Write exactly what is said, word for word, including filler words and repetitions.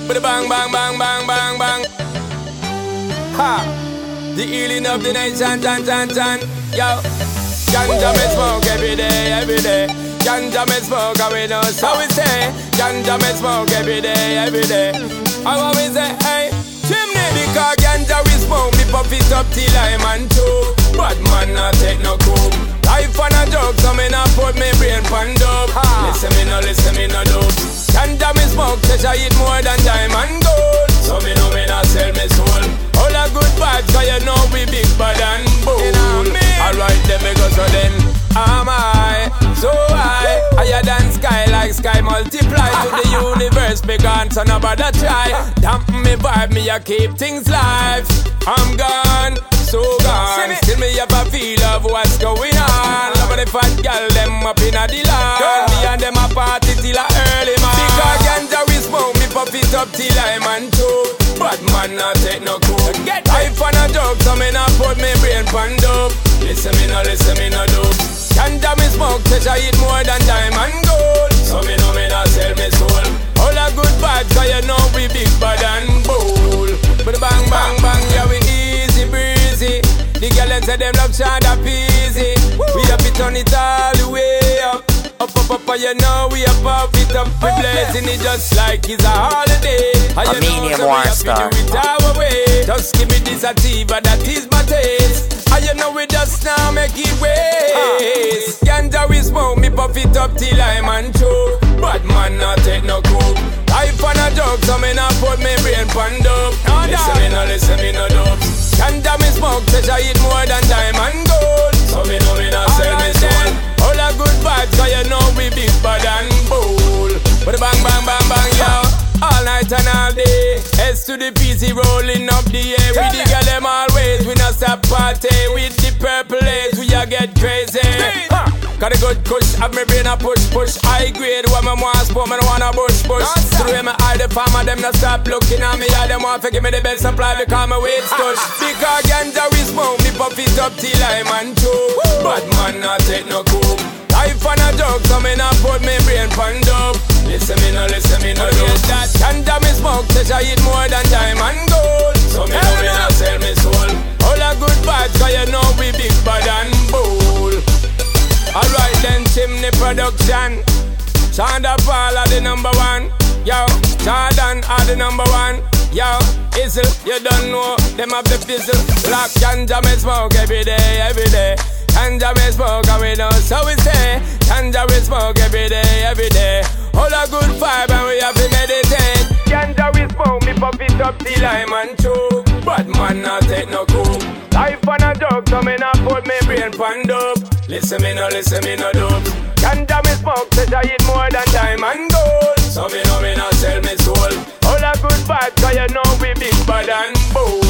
With a bang, bang, bang, bang, bang, bang. Ha! The healing of the nation, chan, chan, chan. Yo, ganja me smoke every day, every day. Ganja me smoke, and we know so we say. Ganja me smoke every day, every day. I always say, hey, chimney. Because ganja we smoke, me puff it up till I'm on choke. But man not take no coke. Life on a joke, so me not put me brain pan dope. Listen me no, listen me no dope. Ganja me smoke, treasure it more than diamond gold. So me know me not sell me soul. All a good vibes, so you know we big bad and bold. Alright then me go so then am I so high, higher than sky, like sky multiply to the universe, big on so nobody try. Damp me vibe, me a keep things live. I'm gone, so gone. Still me have a feel of what's going on. Love the fat girl, them up in a the land. Me and them a party till a early man. Because ganja we smoke, me puff it up till I'm on choke. But man not take no coke. Life on a joke, so me not put me brain pan dope. Listen me no, listen me no dope. Ganja me smoke, treasure it more than diamond gold. So me know me not sell me soul. All a good vibes, so you know we big bad and bold. But bang bang bang, yeah we easy breezy. The girl them say them love Shonda Peasy. We have to turn it all the way up. Up, up, up, and you know we up, up it up. We blazing it just like it's a holiday. And you know so we have to do it our way. Just give me this sativa, that is my taste. And you know we just now make it waste. Ganja we smoke, me puff it up till I'm on choke. But man not take no coke. Life on a joke, so me not put me brain pan dope. Listen me no, listen me no dope. Ganja me smoke, treasure it more than diamond gold. So me know me not sell me soul. All a good vibes, so you know we big bad and bold. But bang bang bang bang yo, all night and all day. S to the P C rolling up the air. We the girl them always, we not stop party. With the purple haze, we a get crazy. Huh. Got a good kush, have me brain a push push. High grade, what me want sport, me don't wanna bush bush. Through me eye the farmer, them not stop looking at me. I them want to give me the best supply because my weight stush. Because ganja we smoke, me puff it up till I'm on choke. But man not take no coke. Life on a joke, so me not put me brain pan dope. Listen me no, listen me no, yes that ganja me smoke, treasure it more than diamond gold. So me know me not sell me soul. All a good vibes, so you know we big bad and bold. Alright then, Chimney Production. Shonda Paul are the number one. Yo, Jordan are the number one. Yo, Izzle, you don't know, them have the fizzle. Black ganja me smoke every day, every day. Ganja we smoke and we know so we say. Ganja we smoke every day, every day. All a good vibe and we have to meditate. Ganja we smoke, me puff it up till I'm on choke. But man not take no coke. Life on a joke, so me not put me brain pan dope. Listen me no, listen me no dope. Ganja me smoke, treasure it more than diamond gold. So me know me not sell me soul. All a good vibe, so you know we big bad and bold.